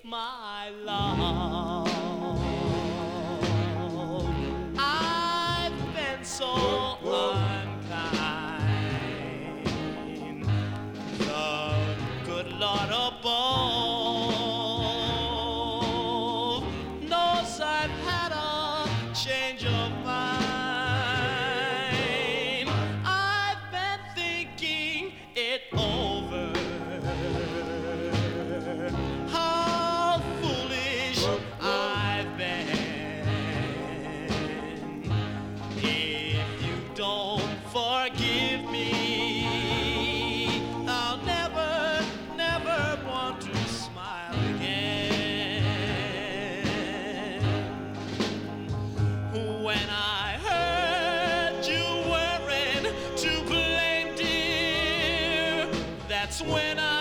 my love. I've been so unkind. The good Lord above knows I've had a change of mind. I've been thinking it over. How foolish I've been. If you don't forgive me, I'll never, never want to smile again. When I heard you weren't to blame, dear, that's when I